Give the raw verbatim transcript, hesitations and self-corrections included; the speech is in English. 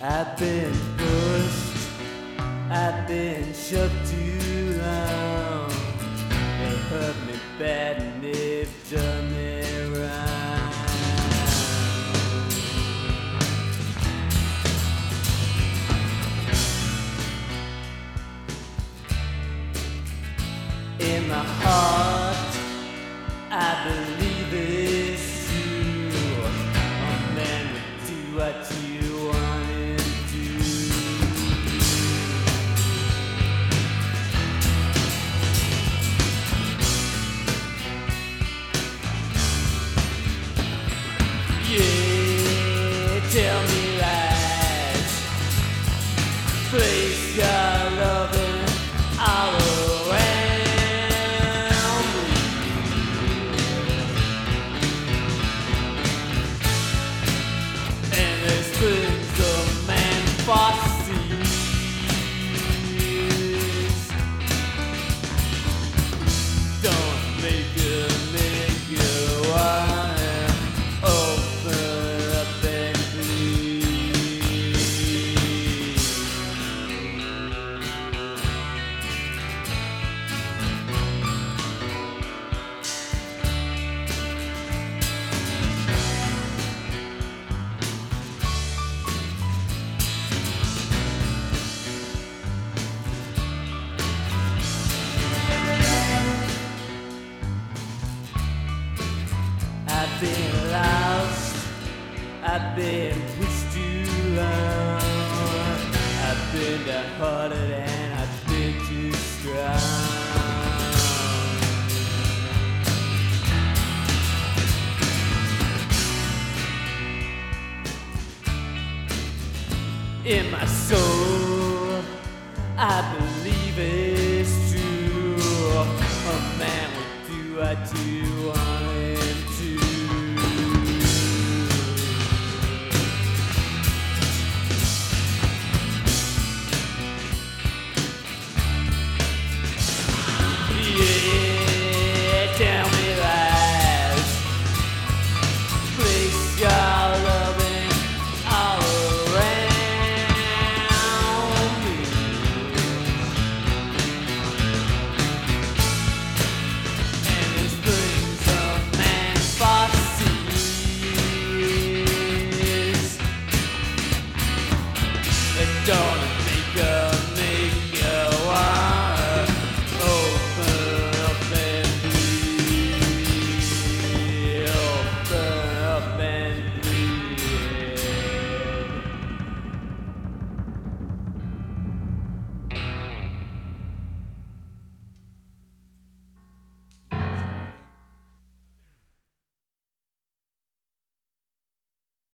I've been pushed, I've been shoved too long. They hurt me bad and they've done me wrong. In my heart, I believe it's true. A man would do what you want him to. Yeah, tell me lies. Place your loving all around. Things a man foresees. Don't make it, make you wanna open up and please. I've been lost, I've been pushed too long. I've been downhearted and I've been too strong. In my soul, I believe it.